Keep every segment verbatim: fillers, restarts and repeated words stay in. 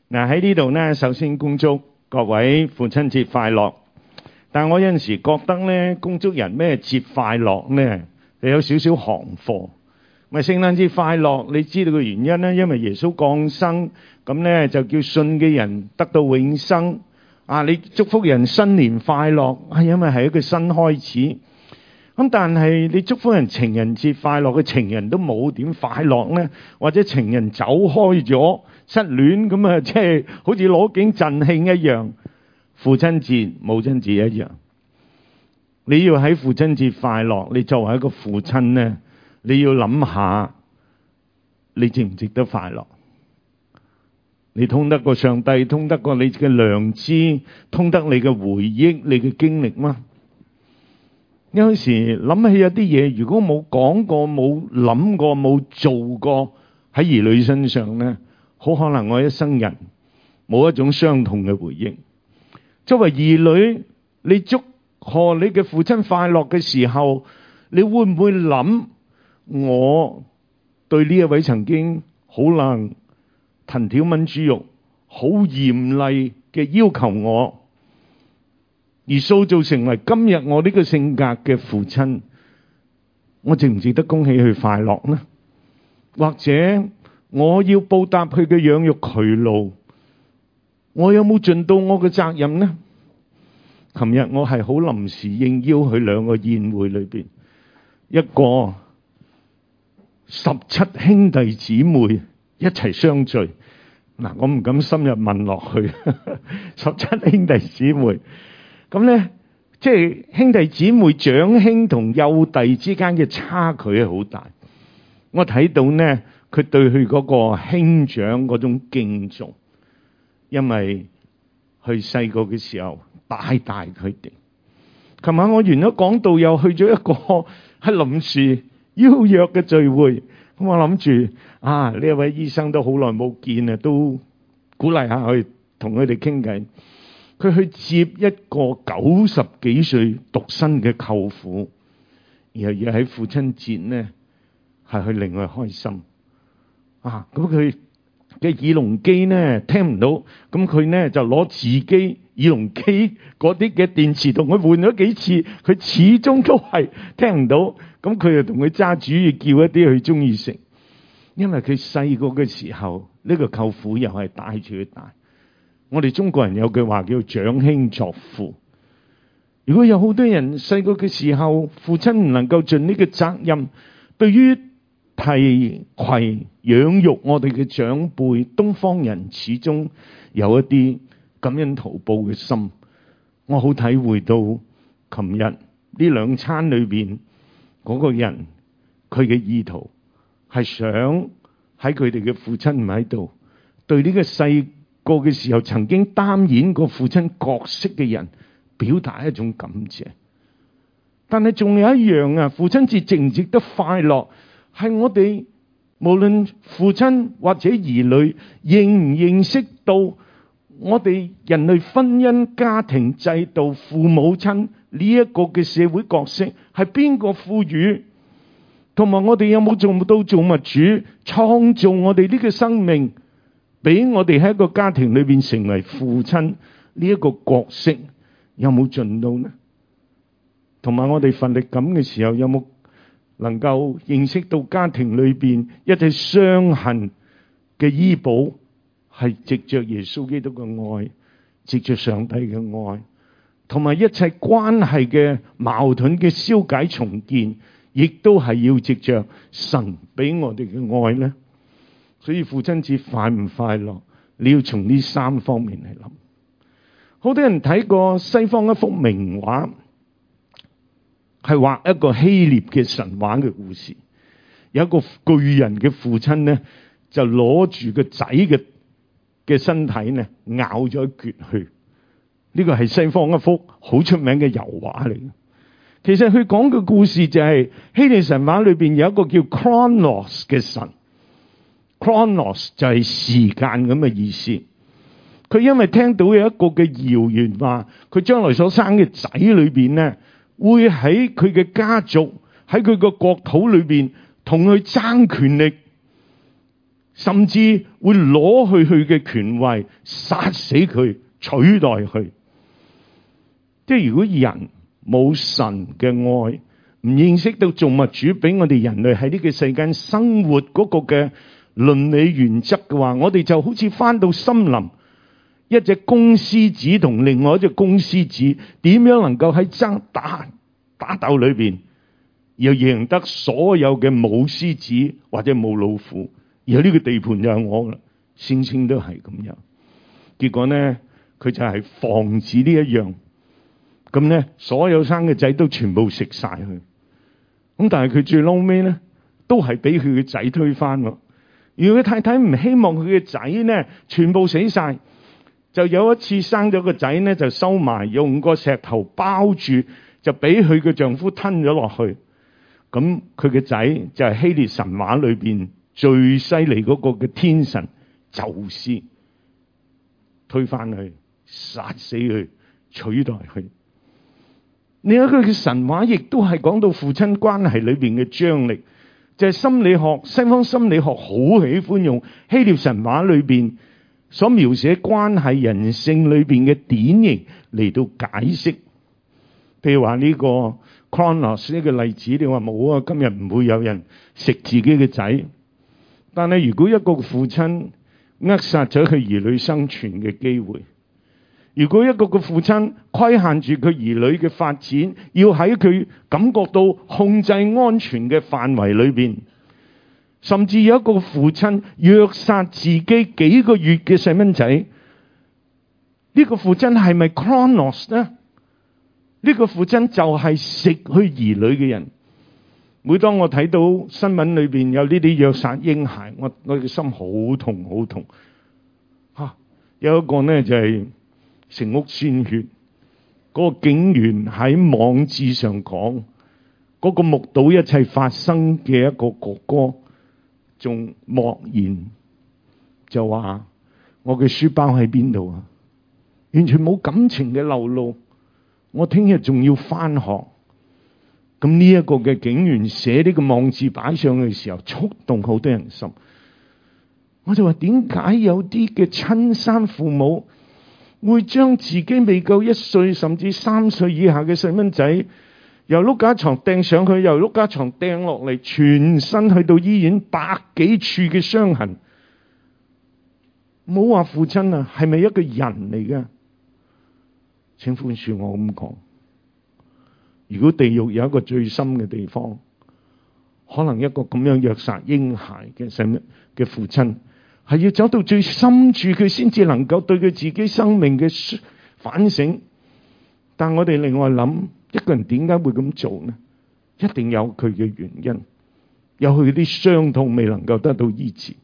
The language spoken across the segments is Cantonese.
嗱，喺呢度呢，首先恭祝各位父親節快樂。但我有陣時覺得呢，恭祝人咩節快樂呢，就有少少行貨。咪聖誕節快樂，你知道個原因呢？因為耶穌降生，咁呢就叫信嘅人得到永生。啊，你祝福人新年快樂，係因為係一個新開始。咁但係你祝福人情人節快樂，嘅情人都冇點快樂呢？或者情人走開咗失戀咁啊，即係好似攞景贈慶一樣。父親節、母親節一樣，你要喺父親節快樂，你作為一個父親呢，你要諗下你值唔值得快樂？你通得過上帝，通得過你嘅良知，通得你嘅回憶，你嘅經歷嗎？有時諗起有啲嘢，如果冇講過、冇諗過、冇做過喺兒女身上呢，好可能我一生人冇一種傷痛嘅回憶。作為兒女，你祝賀你嘅父親快樂嘅時候，你會唔會諗我對呢一位曾經好能藤條炆豬肉、好嚴厲嘅要求我，而塑造成為今日我呢個性格嘅父親，我值唔值得恭喜佢快樂呢？或者我要報答佢嘅養育劬勞，我有冇盡到我嘅責任呢？琴日我係好臨時應邀去兩個宴會裏邊，一個十七兄弟姊妹一齊相聚。嗱，我唔敢深入問落去，十七兄弟姊妹，咁呢，即係兄弟姊妹長兄同幼弟之間嘅差距係好大。我睇到呢，佢對佢嗰個兄長嗰種敬重，因為佢細個嘅時候帶大佢哋。琴晚我完咗講道，又去咗一個喺臨時邀約嘅聚會。咁我諗住啊，呢一位醫生都好耐冇見啊，都鼓勵下去同佢哋傾偈。佢去接一個九十幾歲獨身嘅舅父，然後要喺父親節呢係去令佢開心啊！咁佢嘅耳聾機呢聽唔到，咁佢呢就攞自己耳聾機嗰啲嘅電池同佢換咗幾次，佢始終都係聽唔到。咁佢就同佢揸主意，叫一啲佢中意食。因為佢細個嘅時候，呢個舅父又係帶住佢大。我哋中國人有句話叫長兄作父。如果有好多人細個嘅時候，父親唔能夠盡呢個責任，對於提攜養育我哋嘅長輩，東方人始終有一啲感恩圖報嘅心。我好體會到，琴日呢兩餐裏邊嗰個人，佢嘅意圖係想喺佢哋嘅父親唔喺度，對呢個細個嘅時候曾經擔演過父親角色嘅人表達一種感謝。但係仲有一樣啊，父親節值唔值得快樂，係我哋無論父親或者兒女認唔認識到我哋人類婚姻家庭制度、父母親呢一個嘅社會角色係邊個賦予，同埋我哋有冇做到造物主創造我哋呢個生命，俾我哋喺一個家庭裏邊成為父親呢一個角色，有冇盡到呢？同埋我哋奮力咁嘅時候，有冇能夠認識到家庭裏邊一切傷痕嘅醫保係藉着耶穌基督嘅愛，藉着上帝嘅愛，同埋一切關係嘅矛盾嘅消解重建，亦都係要藉着神俾我哋嘅愛呢。所以父親節快唔快樂，你要從呢三方面嚟諗。好多人睇過西方一幅名畫，係畫一個希臘嘅神話嘅故事。有一個巨人嘅父親呢，就攞住個仔嘅嘅身體呢，咬咗一橛去。呢個係西方一幅好出名嘅油畫嚟嘅。其實佢講嘅故事就係希臘神話裏邊有一個叫 Chronos 嘅神。Chronos 就係時間咁嘅意思。佢因為聽到有一個嘅謠言話，佢將來所生嘅仔裏邊呢，會喺佢嘅家族喺佢個國土裏邊同佢爭權力， 甚至會攞去佢嘅權位，殺死佢，取代佢。即係如果人冇神嘅愛，唔認識到造物主俾我哋人類喺呢個世間生活嗰個嘅倫理原則嘅話，我哋就好似返到森林，一隻公獅子同另外一隻公獅子，點樣能夠喺爭打打鬥裏邊，又贏得所有嘅母獅子或者母老虎，而呢個地盤就係我啦，聲稱都係咁樣。結果呢，佢就係防止呢一樣，咁呢，所有生嘅仔都全部食晒佢。咁但係佢最撈尾呢，都係俾佢嘅仔推翻喎。如果佢太太唔希望佢嘅仔呢全部死晒，就有一次生咗個仔呢，就收埋，用個石頭包住，就俾佢嘅丈夫吞咗落去。咁佢嘅仔就係希臘神話裏邊最犀利嗰個嘅天神宙斯，推翻佢，殺死佢，取代佢。另一個嘅神話亦都係講到父親關係裏邊嘅張力，就係心理學，西方心理學好喜歡用希臘神話裏邊所描寫關係人性裏邊嘅典型嚟到解釋。譬如話呢個 Kronos 呢個例子，你話冇啊，今日唔會有人食自己嘅仔。但係如果一個父親扼殺咗佢兒女生存嘅機會，如果一個個父親規限住佢兒女嘅發展，要喺佢感覺到控制安全嘅範圍裏邊，甚至有一個父親虐殺自己幾個月嘅細蚊仔，呢個父親係咪 Kronos 呢？呢個父親就係食佢兒女嘅人。每當我睇到新聞裏邊有呢啲虐殺嬰孩，我我嘅心好痛好痛。吓、啊，有一個呢就係、是。成屋鮮血，嗰、那個警員喺網誌上講，嗰、那個目睹一切發生嘅一個哥哥，仲默然就話：我嘅書包喺邊度啊？完全冇感情嘅流露。我聽日仲要返學。咁呢一個嘅警員寫呢個網誌擺上去嘅時候，觸動好多人心。我就話：點解有啲嘅親生父母會將自己未夠一歲甚至三歲以下嘅細蚊仔由碌架床掟上去，由碌架床掟落嚟，全身去到醫院百幾處嘅傷痕？冇話父親啊，係咪一個人嚟嘅？請寬恕我咁講。如果地獄有一個最深嘅地方，可能一個咁樣虐殺嬰孩嘅細嘅父親，係要走到最深處，佢先至能夠對佢自己生命嘅反省。但我哋另外諗，一個人點解會咁做呢？一定有佢嘅原因，有佢啲傷痛未能夠得到醫治。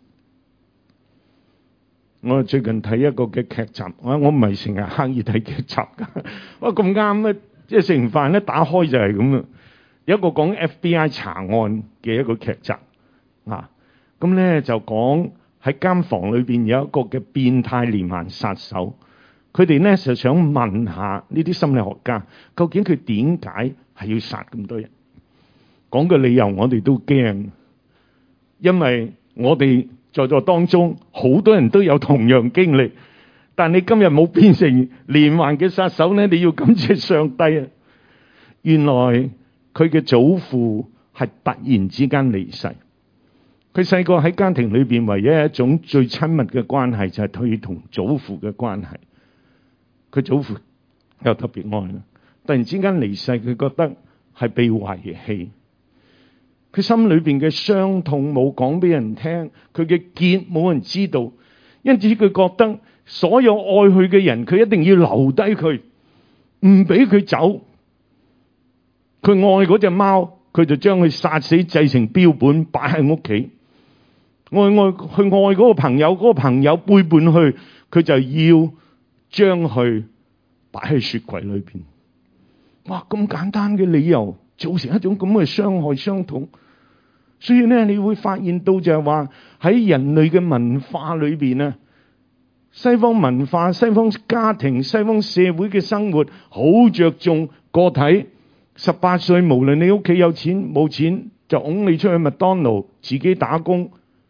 我最近睇一個嘅劇集，我我唔係成日刻意睇劇集噶，哇咁啱咧，即係食完飯咧打開就係咁啊！有一個講 F B I 查案嘅一個劇集啊，咁咧就講。喺間房裏邊有一個嘅變態連環殺手，佢哋咧就想問下呢啲心理學家，究竟佢點解係要殺咁多人？講嘅理由我哋都驚，因為我哋在座當中好多人都有同樣經歷，但你今日冇變成連環嘅殺手咧，你要感謝上帝啊！原來佢嘅祖父係突然之間離世。佢細個喺家庭裏邊，唯一一種最親密嘅關係就係佢同祖父嘅關係。佢祖父又特別愛啦，突然之間離世，佢覺得係被遺棄。佢心裏邊嘅傷痛冇講俾人聽，佢嘅結冇人知道，因此佢覺得所有愛佢嘅人，佢一定要留低佢，唔俾佢走。佢愛嗰隻貓，佢就將佢殺死製成標本擺喺屋企。愛愛去愛嗰個朋友，嗰個朋友背叛佢，佢就要將佢擺喺雪櫃裏邊。哇！咁簡單嘅理由，造成一種咁嘅傷害傷痛。所以咧，你會發現到就係話喺人類嘅文化裏邊啊，西方文化、西方家庭、西方社會嘅生活，好着重個體。十八歲，無論你屋企有錢冇錢，就拱你出去麥當勞，自己打工。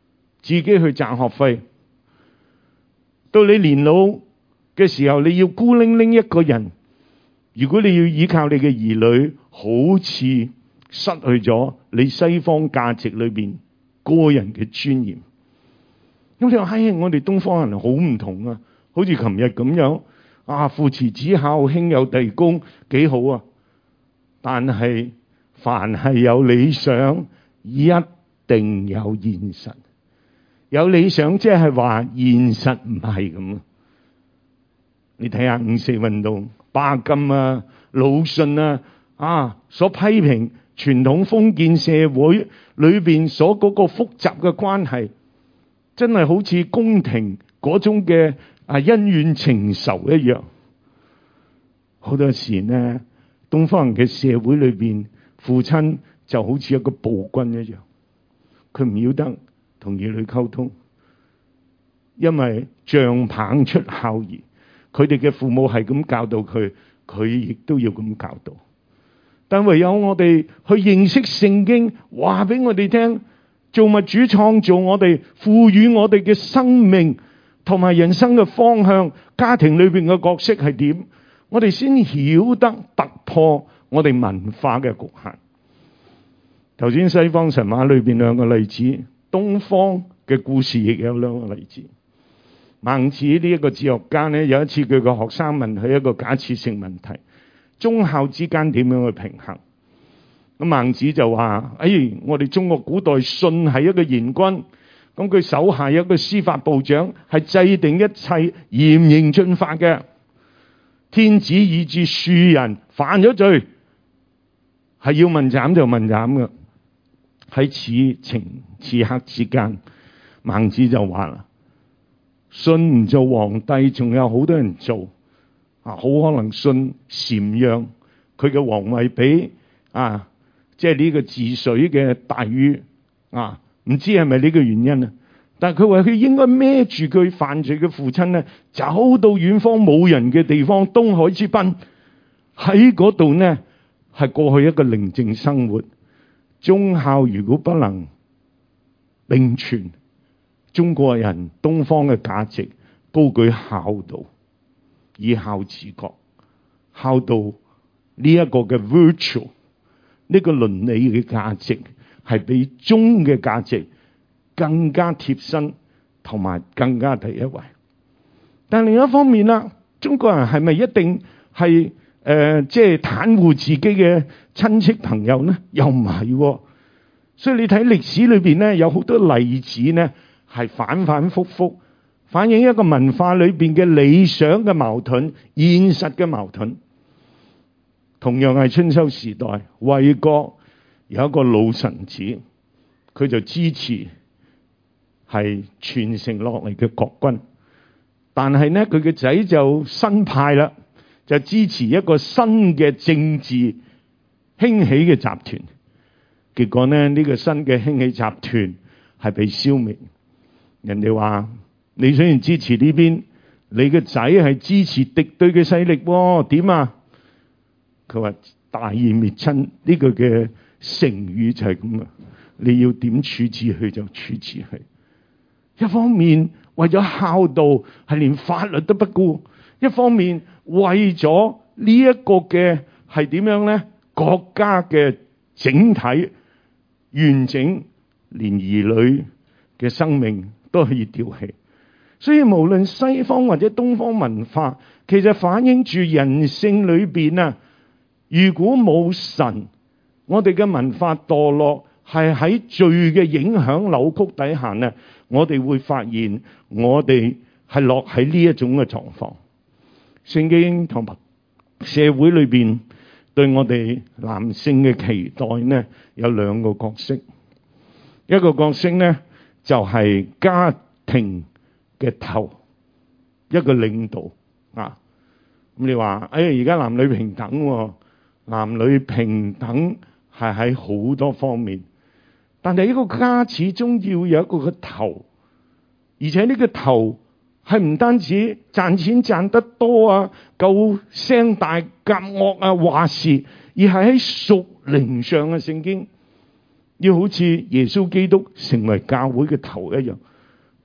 自己去賺學費。到你年老嘅時候，你要孤零零一個人，如果你要依靠你嘅兒女，好似失去咗你西方價值裏邊個人嘅尊嚴。咁你話，唉，我哋東方人好唔同啊，好似琴日咁樣啊，父慈子孝，兄友弟恭，幾好啊！但係凡係有理想，一定有現實。有理想即係話現實唔係咁。你睇下五四運動，巴金啊、魯迅啊啊所批評傳統封建社會裏邊所嗰個複雜嘅關係，真係好似宮廷嗰種嘅啊恩怨情仇一樣。好多時呢，東方人嘅社會裏邊，父親就好似一個暴君一樣，佢唔要得同兒女溝通，因為杖棒出孝兒，佢哋嘅父母係咁教導佢，佢亦都要咁教導。但唯有我哋去認識聖經，話俾我哋聽，造物主創造我哋，賦予我哋嘅生命同埋人生嘅方向，家庭裏邊嘅角色係點，我哋先曉得突破我哋文化嘅局限。頭先西方神話裏邊兩個例子，東方嘅故事亦有兩個例子。孟子呢一個哲學家呢，有一次佢個學生問佢一個假設性問題：忠孝之間點樣去平衡？咁孟子就話：哎，我哋中國古代舜係一個賢君，咁佢手下有一個司法部長，係制定一切嚴刑峻法嘅。天子以至庶人犯咗罪，係要問斬就問斬嘅。喺此情此刻之間，孟子就話啦：舜唔做皇帝，仲有好多人做啊，好可能舜禪讓佢嘅皇位俾啊，即係呢個治水嘅大禹啊，唔知係咪呢個原因啊？但係佢話佢應該孭住佢犯罪嘅父親呢，走到遠方冇人嘅地方，東海之濱，喺嗰度呢係過去一個寧靜生活。忠孝如果不能並存，中國人東方嘅價值高舉孝道，以孝治國，孝道呢一個嘅 virtue， 呢個倫理嘅價值係比忠嘅價值更加貼身同埋更加第一位。但另一方面啦，中國人係咪一定係誒即係袒護自己嘅親戚朋友呢？又唔係喎。所以你睇歷史裏邊呢，有好多例子呢係反反复复反映一個文化裏邊嘅理想嘅矛盾、現實嘅矛盾。同樣係春秋時代，衛國有一個老臣子，佢就支持係傳承落嚟嘅國君，但係呢佢嘅仔就新派啦，就支持一個新嘅政治興起嘅集團。結果呢，呢個新嘅興起集團係被消滅。人哋話：你雖然支持呢邊，你個仔係支持敵對嘅勢力喎，點啊？佢話大義滅親呢句嘅成語就係咁啊！你要點處置佢就處置佢。一方面為咗孝道係連法律都不顧，一方面為咗呢一個嘅係點樣呢？國家嘅整體完整，連兒女嘅生命都可以丟棄。所以無論西方或者東方文化，其實反映住人性裏邊啊。如果冇神，我哋嘅文化墮落係喺罪嘅影響扭曲底下呢，我哋會發現我哋係落喺呢一種嘅狀況。聖經同埋社會裏邊對我哋男性嘅期待呢，有兩個角色。一個角色呢就係家庭嘅頭，一個領導啊。咁你話，哎，而家男女平等喎，男女平等係喺好多方面，但係呢個家始終要有一個嘅頭，而且呢個頭係唔單止賺錢賺得多啊，夠聲大夾惡啊話事，而係喺屬靈上嘅聖經要好似耶穌基督成為教會嘅頭一樣，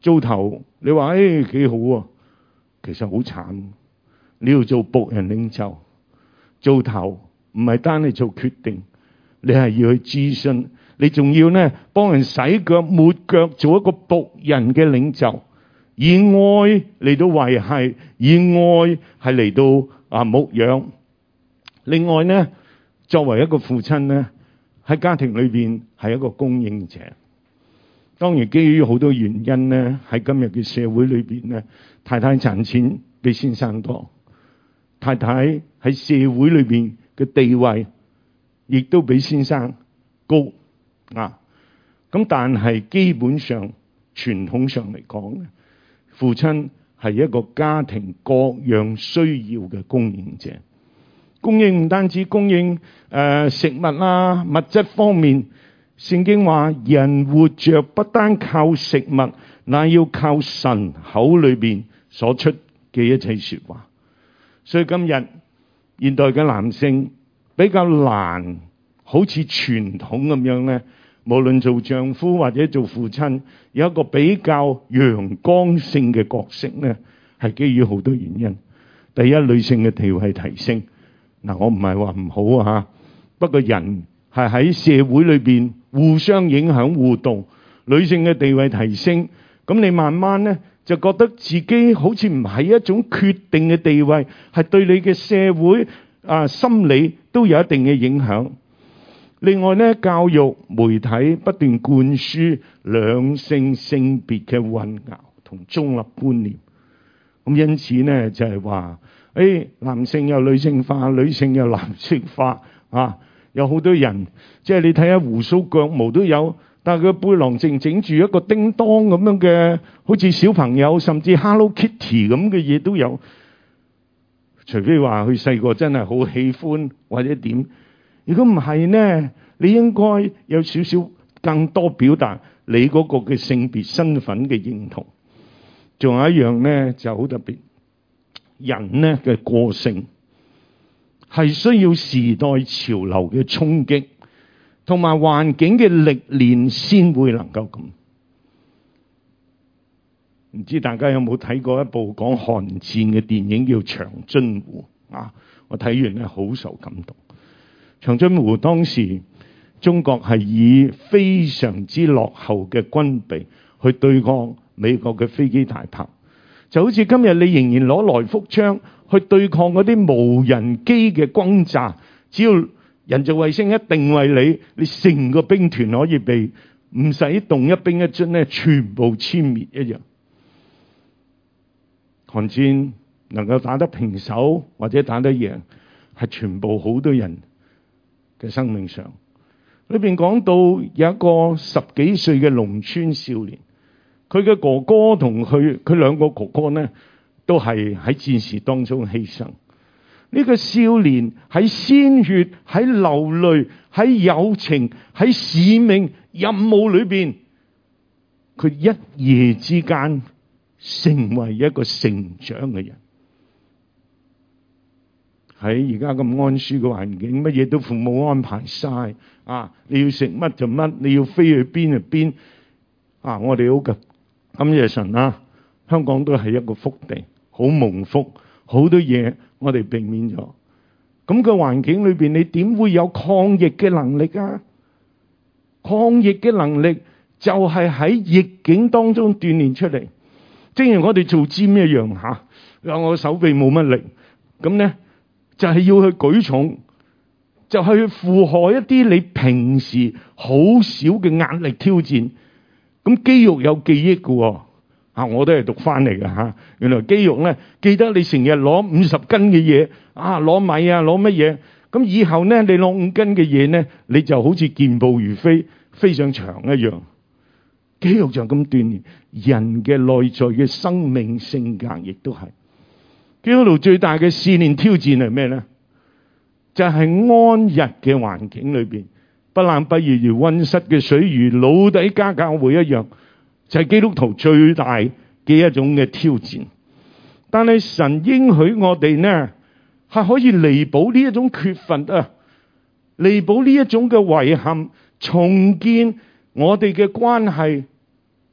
做頭，你話誒幾好啊，其實好慘。你要做僕人領袖，做頭唔係單係做決定，你係要去諮詢，你仲要呢幫人洗腳抹腳，做一個僕人嘅領袖，以愛嚟到維繫，以愛係嚟到啊牧養。另外呢，作為一個父親呢，喺家庭裏邊係一個供應者。當然基於好多原因呢，喺今日嘅社會裏邊呢，太太賺錢比先生多，太太喺社會裏邊嘅地位亦都比先生高啊。咁但係基本上傳統上嚟講，父親係一個家庭各樣需要嘅供應者。供應唔單止供應誒、呃、食物啊物質方面，聖經話人活着不單靠食物，乃要靠神口裏邊所出嘅一切說話。所以今日現代嘅男性比較難好似傳統咁樣呢，無論做丈夫或者做父親，有一個比較陽光性嘅角色呢，係基於好多原因。第一，女性嘅地位提升。嗱，我唔係話唔好啊，不過人係喺社會裏邊互相影響互動，女性嘅地位提升，咁你慢慢呢就覺得自己好似唔係一種決定嘅地位，係對你嘅社會啊心理都有一定嘅影響。另外呢，教育媒體不斷灌輸兩性性別嘅混淆同中立觀念，咁因此呢就係話，誒，男性又女性化，女性又男性化啊！有好多人，即係你睇下鬍鬚腳毛都有，但係佢背囊淨整住一個叮當咁樣嘅，好似小朋友甚至 Hello Kitty 咁嘅嘢都有。除非話佢細個真係好喜歡或者點，如果唔係呢，你應該有少少更多表達你嗰個嘅性別身份嘅認同。仲有一樣呢就好特別。人呢嘅個性係需要時代潮流嘅衝擊，同埋環境嘅歷練先會能夠咁。唔知大家有冇睇過一部講韓戰嘅電影叫《長津湖》啊？我睇完咧好受感動。長津湖當時中國係以非常之落後嘅軍備去對抗美國嘅飛機大炮。就好似今日你仍然攞來福槍去對抗嗰啲無人機嘅轟炸，只要人造衛星一定為你，你成個兵團可以被唔使動一兵一卒咧，全部殲滅一樣。韓戰能夠打得平手或者打得贏，係全部好多人嘅生命上。裏邊講到有一個十幾歲嘅農村少年。佢嘅哥哥同佢，佢兩個哥哥呢，都係喺戰事當中犧牲。呢個少年喺鮮血、喺流淚、喺友情、喺使命任務裏邊，佢一夜之間成為一個成長嘅人。喺而家咁安舒嘅環境，乜嘢都父母安排晒啊！你要食乜就乜，你要飛去邊就邊啊！我哋好嘅。感謝神啊！香港都係一個福地，好蒙福，好多嘢我哋避免咗。咁個環境裏邊，你點會有抗疫嘅能力啊？抗疫嘅能力就係喺逆境當中鍛煉出嚟。正如我哋做 gym 一樣吓，我手臂冇乜力，咁咧就係要去舉重，就係去負荷一啲你平時好少嘅壓力挑戰。咁肌肉有記憶嘅，啊，我都係讀翻嚟嘅吓。原來肌肉咧記得你成日攞五十斤嘅嘢，啊，攞米啊，攞乜嘢？咁以後咧，你攞五斤嘅嘢咧，你就好似健步如飛，飛上牆一樣。肌肉就咁鍛煉，人嘅內在嘅生命性格亦都係。基督徒最大嘅試煉挑戰係咩咧？就係安逸嘅環境裏邊。不冷不熱如溫室嘅水，如老底嘉教會一樣，就係基督徒最大嘅一種嘅挑戰。但係神應許我哋呢，係可以彌補呢一種缺乏啊，彌補呢一種嘅遺憾，重建我哋嘅關係，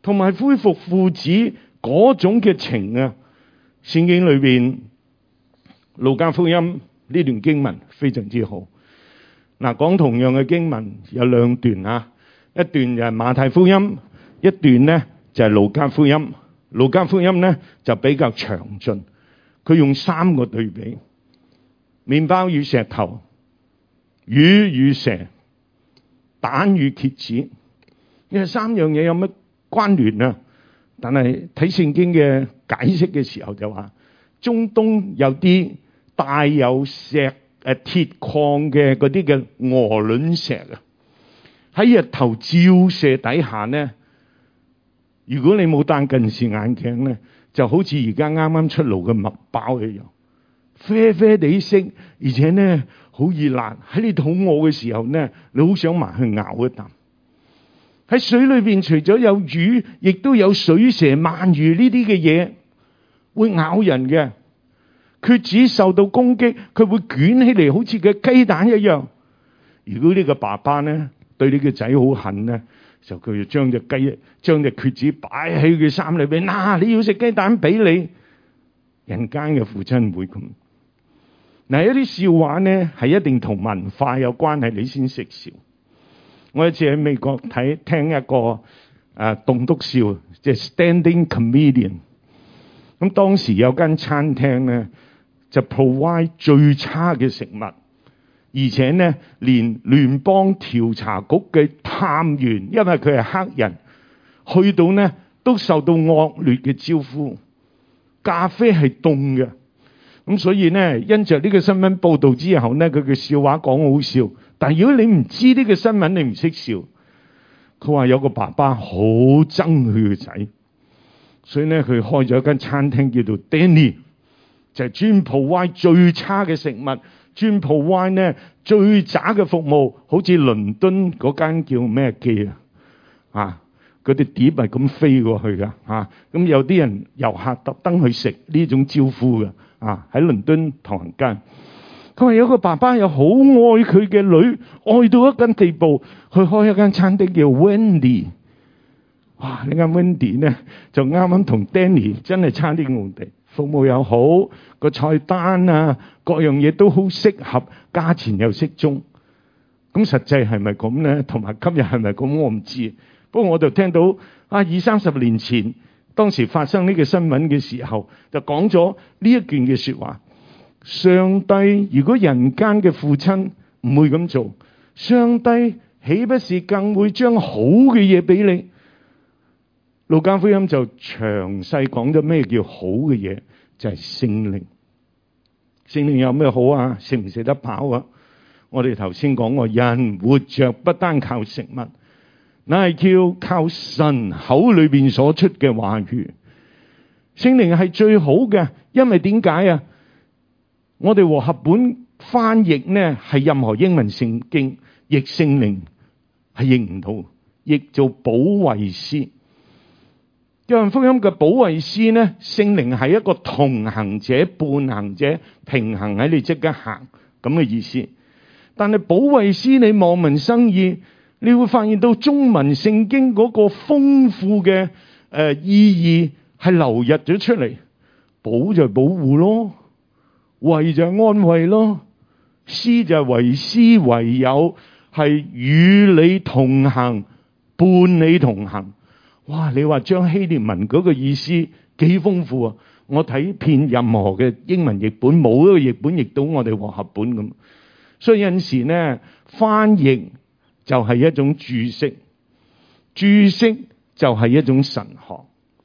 同埋恢復父子嗰種嘅情啊。聖經裏邊路加福音呢段經文非常之好。嗱，講同樣嘅經文有兩段啊，一段就係馬太福音，一段呢就係路加福音。路加福音呢就比較詳盡，佢用三個對比：麵包與石頭、魚與蛇、蛋與蠍子。呢三樣嘢有乜關聯啊？但係睇聖經嘅解釋嘅時候就話，中東有啲帶有石誒鐵礦嘅嗰啲嘅鵝卵石啊，喺日頭照射底下呢，如果你冇戴近視眼鏡呢，就好似而家啱啱出爐嘅麥包一樣，啡啡地色，而且呢好熱辣。喺你肚餓嘅時候呢，你好想埋去咬一啖。喺水裏邊除咗有魚，亦都有水蛇、鰻魚呢啲嘅嘢會咬人嘅。蠍子受到攻擊，佢會捲起嚟，好似個雞蛋一樣。如果呢個爸爸呢對呢個仔好恨呢，就佢就將隻雞、將隻蠍子擺喺佢衫裏邊。嗱、啊，你要食雞蛋俾你。人間嘅父親會咁。嗱，一啲笑話呢係一定同文化有關係，你先識笑。我一次喺美國睇聽一個誒棟篤笑，即係 standing comedian。咁當時有間餐廳咧，就 provide 最差嘅食物，而且咧連聯邦調查局嘅探員，因為佢係黑人，去到咧都受到惡劣嘅招呼。咖啡係凍嘅，咁所以咧因着呢個新聞報導之後咧，佢嘅笑話講好笑。但係如果你唔知呢個新聞，你唔識笑。佢話有個爸爸好憎佢個仔，所以咧佢開咗一間餐廳叫做 Denny， 就係專 provide 最差嘅食物，專 provide 咧最渣嘅服務，好似倫敦嗰間叫咩記啊？啊，嗰啲碟係咁飛過去噶啊！咁有啲人遊客特登去食呢種招呼嘅啊，喺倫敦唐人街。佢話有個爸爸又好愛佢嘅女，愛到一間地步，去開一間餐廳叫 Wendy。哇！呢間 Wendy 呢就啱啱同 Danny 真係差啲奧地，服務又好，個菜單啊各樣嘢都好適合，價錢又適中。咁實際係咪咁呢？同埋今日係咪咁？我唔知。不過我就聽到啊，二三十年前當時發生呢個新聞嘅時候，就講咗呢一件嘅說話。上帝如果人間嘅父親唔會咁做，上帝豈不是更會將好嘅嘢俾你？路加福音就詳細講咗咩叫好嘅嘢，就係聖靈。聖靈有咩好啊？食唔食得飽啊？我哋頭先講過，人活着不單靠食物，乃係叫靠神口裏邊所出嘅話語。聖靈係最好嘅，因為點解啊？我哋和合本翻譯呢係任何英文聖經譯聖靈係譯唔到，譯做保惠師。約翰福音嘅保惠師呢，聖靈係一個同行者、伴行者，平衡喺你即刻行咁嘅意思。但係保惠師你望文生義，你會發現到中文聖經嗰個豐富嘅誒、呃、意義係流入咗出嚟。保就係保護咯。為就係安慰咯，師就係為師為友，係與你同行，伴你同行。哇！你話將希臘文嗰個意思幾豐富啊！我睇遍任何嘅英文譯本，冇一個譯本譯到我哋和合本咁。所以有陣時呢，翻譯就係一種注釋，注釋就係一種神學。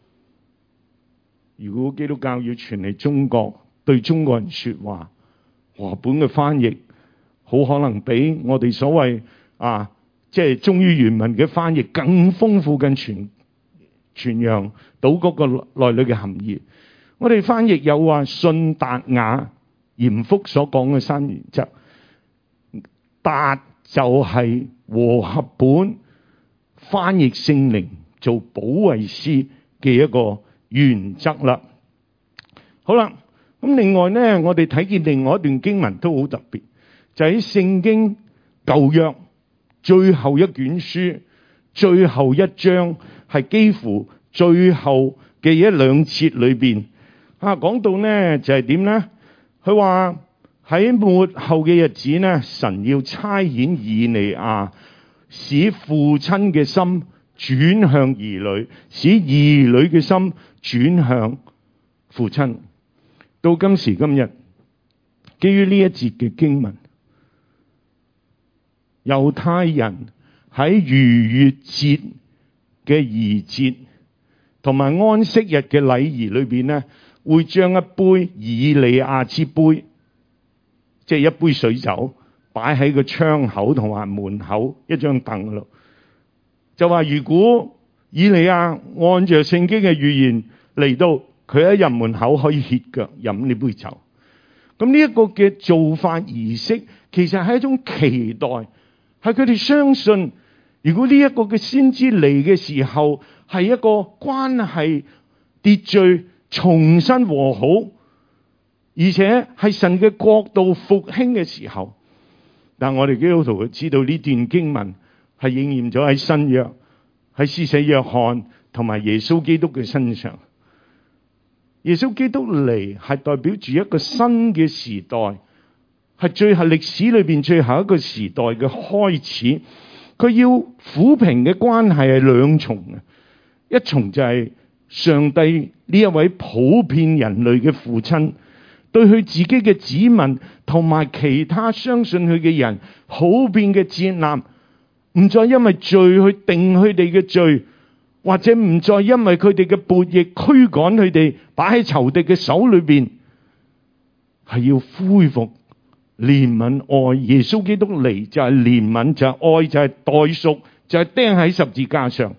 如果基督教要傳嚟中國，對中國人說話，和合本嘅翻譯好可能比我哋所謂啊，即係忠於原文嘅翻譯更豐富、更傳傳揚到嗰個內裏嘅含義。我哋翻譯有話信達雅嚴復所講嘅三原則，達就係和合本翻譯聖靈做保惠師嘅一個原則啦。好啦。咁另外呢，我哋睇見另外一段經文都好特別，就喺聖經舊約最後一卷書最後一章係幾乎最後嘅一兩節裏邊啊，講到呢就係點呢？佢話喺末後嘅日子呢，神要差遣以利亞，使父親嘅心轉向兒女，使兒女嘅心轉向父親。到今時今日，基於呢一節嘅經文，猶太人喺逾越節嘅儀節同埋安息日嘅禮儀裏邊呢，會將一杯以利亞之杯，即係一杯水酒，擺喺個窗口同埋門口一張凳度，就話如果以利亞按照聖經嘅預言嚟到，佢一入門口可以歇腳飲呢杯酒。咁呢一個嘅做法儀式，其實係一種期待，係佢哋相信，如果呢一個嘅先知嚟嘅時候，係一個關係秩序重新和好，而且係神嘅國度復興嘅時候。但我哋基督徒知道呢段經文係應驗咗喺新約，喺施洗約翰同埋耶穌基督嘅身上。耶穌基督嚟係代表住一個新嘅時代，係最後歷史裏邊最後一個時代嘅開始。佢要撫平嘅關係係兩重嘅，一重就係上帝呢一位普遍人類嘅父親，對佢自己嘅子民同埋其他相信佢嘅人普遍嘅接納，唔再因為罪去定佢哋嘅罪，或者唔再因為佢哋嘅悖逆驅趕佢哋，擺喺仇敵嘅手裏邊，係要恢復憐憫愛。耶穌基督嚟就係憐憫，就係愛，就係代贖，就係釘喺十字架上。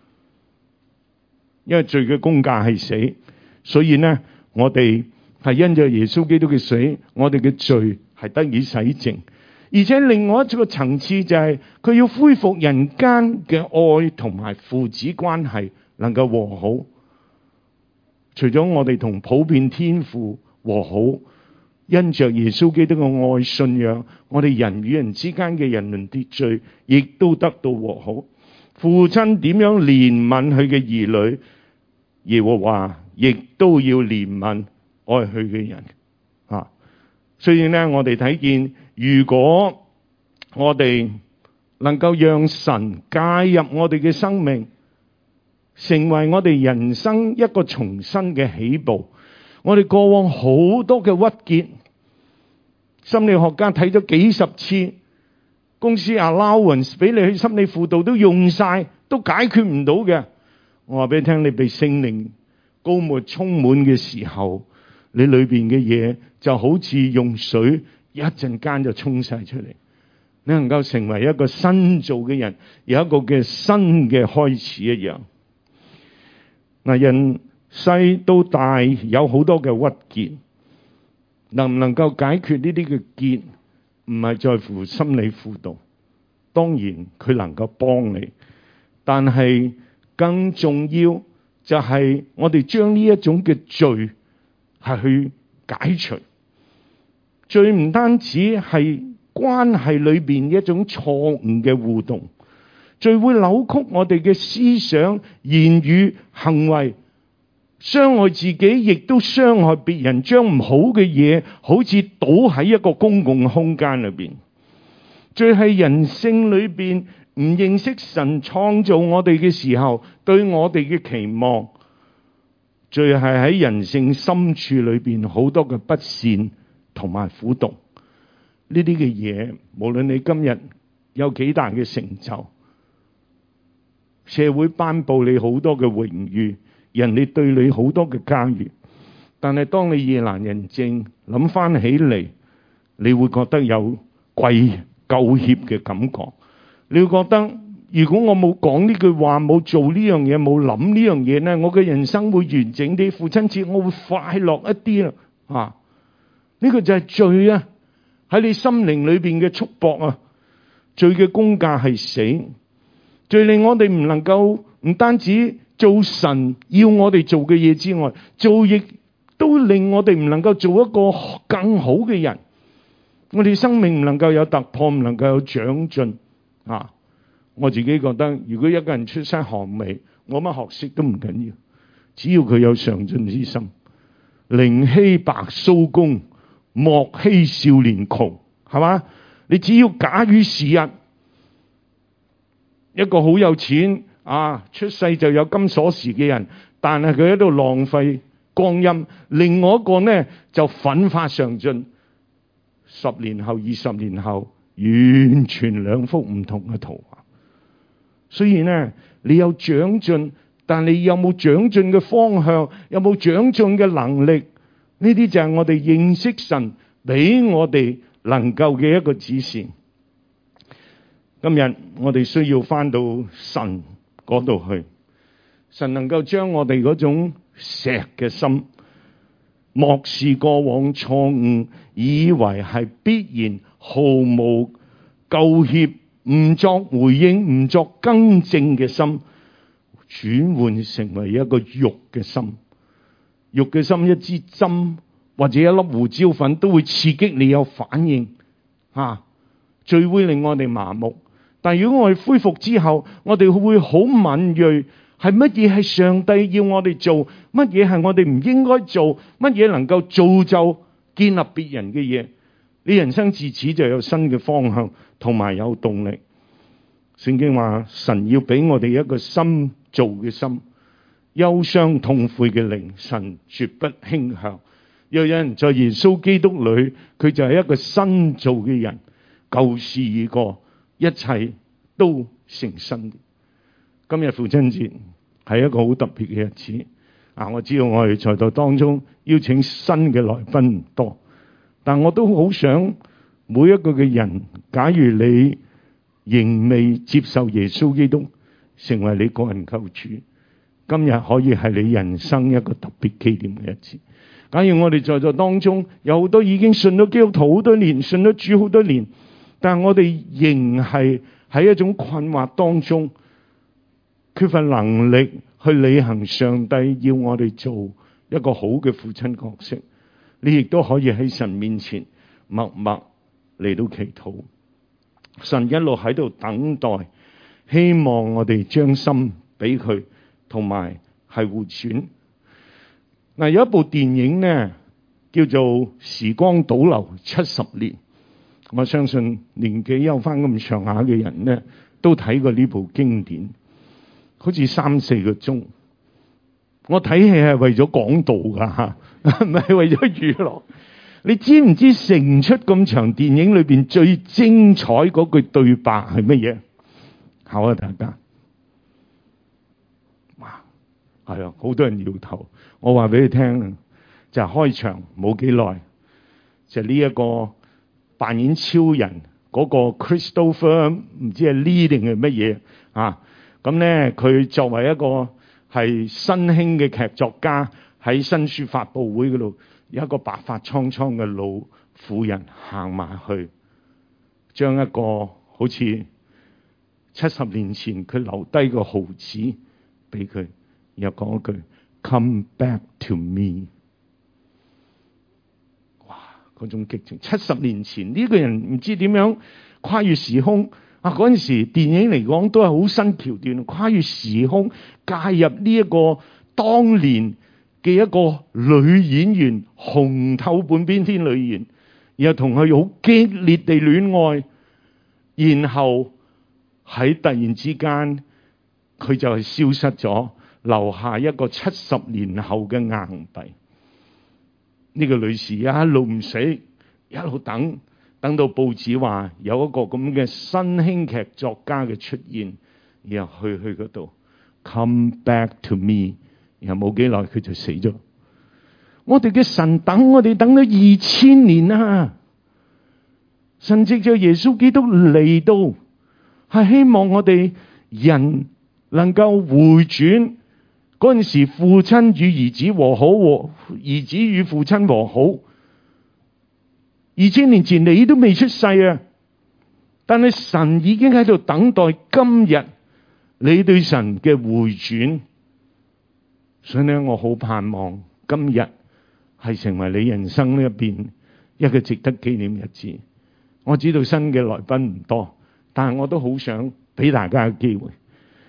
因為罪嘅工價係死，所以呢，我哋係因着耶穌基督嘅死，我哋嘅罪係得以洗淨。而且另外一個層次就係佢要恢復人間嘅愛同埋父子關係能夠和好。除咗我哋同普遍天父和好，因着耶穌基督嘅愛信仰，我哋人與人之間嘅人倫秩序亦都得到和好。父親點樣憐憫佢嘅兒女，耶和華亦都要憐憫愛佢嘅人啊！所以呢，我哋睇見，如果我哋能夠讓神介入我哋嘅生命，成為我哋人生一個重新嘅起步，我哋過往好多嘅鬱結，心理學家睇咗幾十次，公司 allowance 俾你去心理輔導都用晒，都解決唔到嘅。我話俾你聽，你被聖靈膏抹充滿嘅時候，你裏邊嘅嘢就好似用水一陣間就沖晒出嚟，你能夠成為一個新造嘅人，有一個嘅新嘅開始一樣。嗱，人細到大有好多嘅鬱結，能唔能夠解決呢啲嘅結，唔係在乎心理輔導，當然佢能夠幫你，但係更重要就係我哋將呢一種嘅罪係去解除。罪唔單止係關係裏邊一種錯誤嘅互動，罪會扭曲我哋嘅思想、言語、行為，傷害自己，亦都傷害別人，將唔好嘅嘢好似倒喺一個公共空間裏邊。罪係人性裏邊唔認識神創造我哋嘅時候對我哋嘅期望，罪係喺人性深處裏邊好多嘅不善同埋苦毒。呢啲嘅嘢，無論你今日有幾大嘅成就，社會頒布你好多嘅榮譽，人哋對你好多嘅嘉譽，但係當你夜闌人靜諗翻起嚟，你會覺得有愧疚歉嘅感覺。你會覺得，如果我冇講呢句話，冇做呢樣嘢，冇諗呢樣嘢呢，我嘅人生會完整啲，父親節我會快樂一啲啦。啊，呢個就係罪啊！喺你心靈裏邊嘅束縛啊！罪嘅工價係死，罪令我哋唔能夠唔單止做神要我哋做嘅嘢之外，做亦都令我哋唔能夠做一個更好嘅人。我哋生命唔能夠有突破，唔能夠有長進啊！我自己覺得，如果一個人出身寒微， 冇乜學識都唔緊要，只要佢有上進之心。寧欺白鬚公，莫欺少年窮，係嘛？你只要假以時日，一個好有錢啊，出世就有金鎖匙嘅人，但係佢喺度浪費光陰；另外一個呢就奮發上進，十年後、二十年後，完全兩幅唔同嘅圖畫。雖然呢，你有長進，但你有冇長進嘅方向，有冇長進嘅能力？呢啲就係我哋認識神俾我哋能夠嘅一個指示。今日我哋需要返到神嗰度去，神能夠將我哋嗰種石嘅心，漠視過往錯誤，以為係必然，毫無舊歉，唔作回應，唔作更正嘅心，轉換成為一個肉嘅心。肉嘅心，一支針或者一粒胡椒粉都會刺激你有反應，啊，最會令我哋麻木。但如果我哋恢復之後，我哋會好敏銳，係乜嘢係上帝要我哋做，乜嘢係我哋唔應該做，乜嘢能夠造就建立別人嘅嘢，你人生自此就有新嘅方向同埋有動力。聖經話神要俾我哋一個新造嘅心，憂傷痛悔嘅靈，神絕不輕向。有人在耶穌基督裏，佢就係一個新造嘅人，舊事已過，一切都成新。今日父親節係一個好特別嘅日子啊！我知道我哋在座當中邀請新嘅來賓唔多，但我都好想每一個嘅人，假如你仍未接受耶穌基督成為你個人救主，今日可以係你人生一個特別紀念嘅日子。假如我哋在座當中有好多已經信咗基督徒好多年，信咗主好多年，但係我哋仍係喺一種困惑當中，缺乏能力去履行上帝要我哋做一個好嘅父親角色，你亦都可以喺神面前默默嚟到祈禱。神一路喺度等待，希望我哋將心俾佢，同埋係回轉。嗱，有一部電影呢，叫做《時光倒流七十年》，我相信年紀有翻咁上下嘅人呢，都睇過呢部經典，好似三四個鐘。我睇戲係為咗講道噶吓，唔係為咗娛樂。你知唔知成出咁長電影裏邊最精彩嗰句對白係乜嘢？考下大家。哇，係啊，好多人搖頭。我話俾你聽，就係開場冇幾耐，就呢一個扮演超人嗰個 Christopher 唔知係 Lee 定係乜嘢啊？咁咧佢作為一個係新興嘅劇作家，喺新書發佈會嗰度，有一個白髮蒼蒼嘅老婦人行埋去，將一個好似七十年前佢留低個毫子俾佢，然後講一句 Come back to me。 哇，嗰種激情！七十年前呢個人唔知點樣跨越時空啊！嗰陣時電影嚟講都係好新橋段，跨越時空介入呢一個當年嘅一個女演員，紅透半邊天女演員，然後同佢好激烈地戀愛，然後喺突然之間佢就係消失咗，留下一個七十年後嘅硬幣。呢個女士一路唔死，一路等，等到報紙話有一個咁嘅新興劇作家嘅出現，然後去去嗰度 Come back to me， 然後冇幾耐佢就死咗。我哋嘅神等我哋等咗二千年啊！神藉着耶穌基督嚟到，係希望我哋人能夠回轉。嗰陣時父親與兒子和好，和兒子與父親和好。二千年前你都未出世啊，但係神已經喺度等待今日你對神嘅回轉。所以呢，我好盼望今日係成為你人生呢一邊一個值得紀念日子。我知道新嘅來賓唔多，但係我都好想俾大家嘅機會。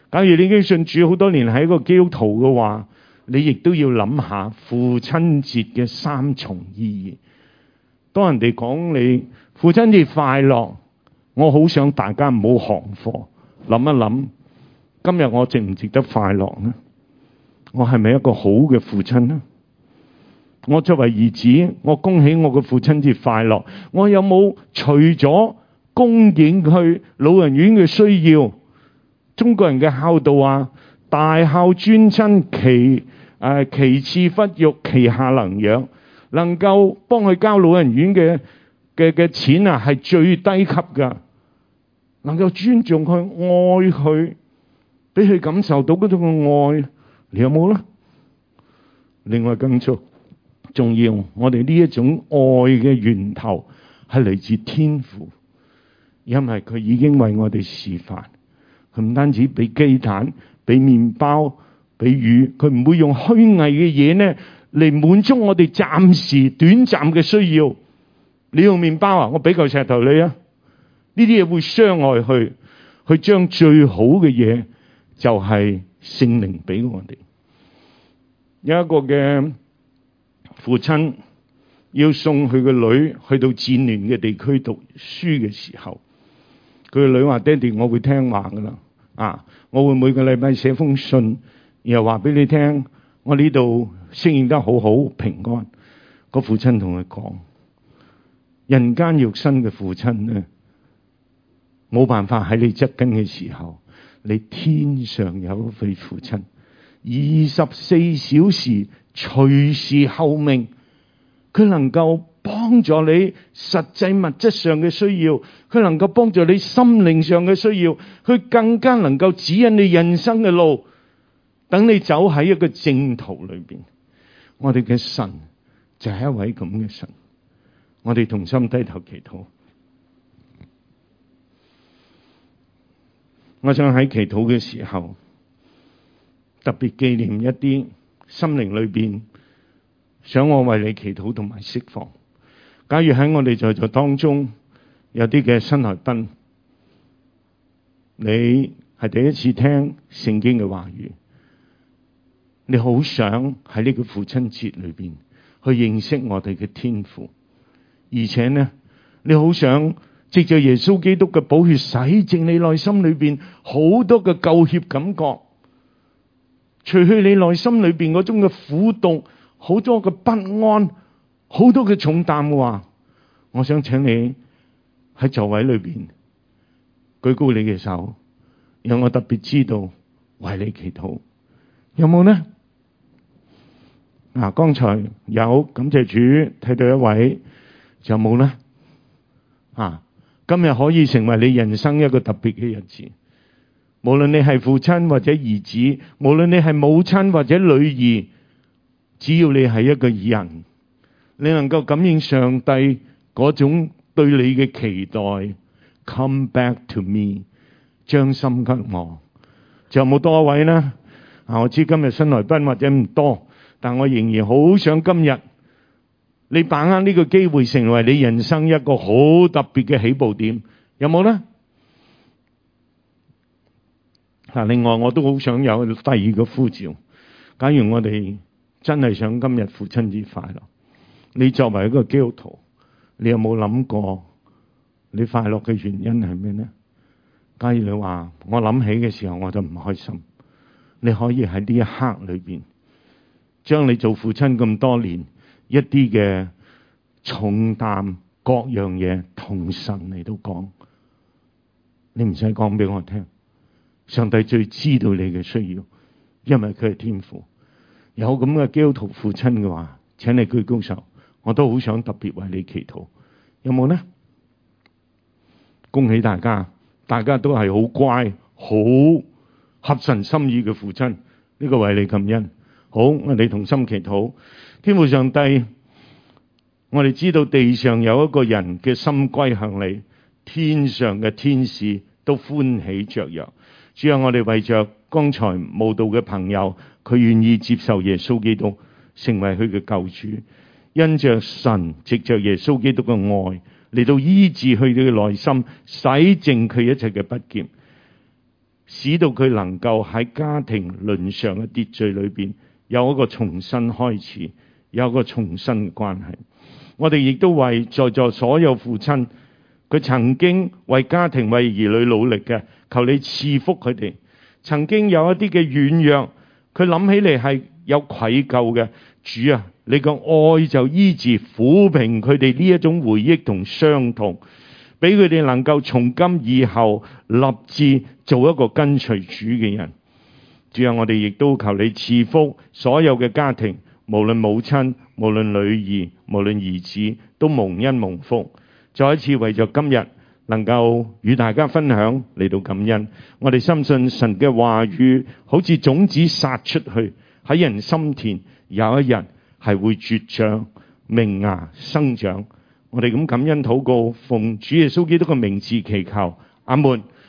假如你已經信主好多年係一個基督徒嘅話，你亦都要諗下父親節嘅三重意義。當人哋講你父親節快樂，我好想大家唔好行貨，諗一諗，今日我值唔值得快樂呢？我係咪一個好嘅父親呢？我作為兒子，我恭喜我嘅父親節快樂。我有冇除咗供應佢老人院嘅需要？中國人嘅孝道啊，大孝尊親，其誒其次忽育，其下能養。能夠幫佢交老人院嘅嘅嘅錢啊，係最低級噶。能夠尊重佢、愛佢，俾佢感受到嗰種嘅愛，你有冇咧？另外更重重要，我哋呢一種愛嘅源頭係嚟自天父，因為佢已經為我哋示範，佢唔單止俾雞蛋、俾麵包、俾魚，佢唔會用虛偽嘅嘢呢嚟滿足我哋暫時短暫嘅需要。你用麵包啊，我俾嚿石頭你啊，呢啲嘢會傷害佢，去將最好嘅嘢就係聖靈俾我哋。有一個嘅父親要送佢個女去到戰亂嘅地區讀書嘅時候，佢個女話：爹哋，我會聽話噶啦，啊，我會每個禮拜寫封信，然後話俾你聽，我呢度適應得好好，平安。個父親同佢講：人間肉身嘅父親呢，冇辦法喺你側跟嘅時候，你天上有一位父親，二十四小時隨時候命，佢能夠幫助你實際物質上嘅需要，佢能夠幫助你心靈上嘅需要，佢更加能夠指引你人生嘅路，等你走喺一個正途裏邊。我哋嘅神就係一位咁嘅神，我哋同心低頭祈禱。我想喺祈禱嘅時候，特別紀念一啲心靈裏邊想我為你祈禱同埋釋放。假如喺我哋在座當中有啲嘅新來賓，你係第一次聽聖經嘅話語，你好想喺呢個父親節裏邊去認識我哋嘅天父，而且呢，你好想藉着耶穌基督嘅寶血洗淨你內心裏邊好多嘅舊歉感覺，除去你內心裏邊嗰種嘅苦毒，好多嘅不安，好多嘅重擔嘅話，我想請你喺座位裏邊舉高你嘅手，讓我特別知道為你祈禱。有冇呢？嗱，剛才有，感謝主睇到一位，有冇呢？啊，今日可以成為你人生一個特別嘅日子。無論你係父親或者兒子，無論你係母親或者女兒，只要你係一個人，你能夠感應上帝嗰種對你嘅期待 ，Come back to me， 將心給我。仲有冇多位呢？啊，我知今日新來賓或者唔多，但我仍然好想今日你把握呢個機會，成為你人生一個好特別嘅起步點。有冇呢？嗱，另外我都好想有第二個呼召。假如我哋真係想今日父親節快樂，你作為一個基督徒，你有冇諗過你快樂嘅原因係咩呢？假如你話我諗起嘅時候我就唔開心，你可以喺呢一刻裏邊，將你做父親咁多年一啲嘅重擔各樣嘢同神嚟到講，你唔使講俾我聽。上帝最知道你嘅需要，因為佢係天父。有咁嘅基督徒父親嘅話，請你舉高手，我都好想特別為你祈禱。有冇呢？恭喜大家，大家都係好乖、好合神心意嘅父親，呢、這個為你感恩。好，我哋同心祈禱。天父上帝，我哋知道地上有一個人嘅心歸向你，天上嘅天使都歡喜雀躍。主啊，我哋為着剛才慕道嘅朋友，佢願意接受耶穌基督成為佢嘅救主，因着神藉着耶穌基督嘅愛嚟到醫治佢哋嘅內心，洗淨佢一切嘅不潔。 使到佢能夠喺家庭倫常嘅秩序裏邊有一個重新開始，有一個重新嘅關係。我哋亦都為在座所有父親，佢曾經為家庭為兒女努力嘅，求你賜福佢哋。曾經有一啲嘅軟弱，佢諗起嚟係有愧疚嘅，主啊，你個愛就醫治撫平佢哋呢一種回憶同傷痛，俾佢哋能夠從今以後立志做一個跟隨主嘅人。主啊，我哋亦都求你賜福所有嘅家庭，無論母親，無論女兒，無論兒子，都蒙恩蒙福。再一次為咗今日能夠與大家分享嚟到感恩，我哋深信神嘅話語好似種子撒出去，喺人心田，有一日係會茁長萌芽生長。我哋咁感恩禱告，奉主耶穌基督嘅名字祈求，阿門。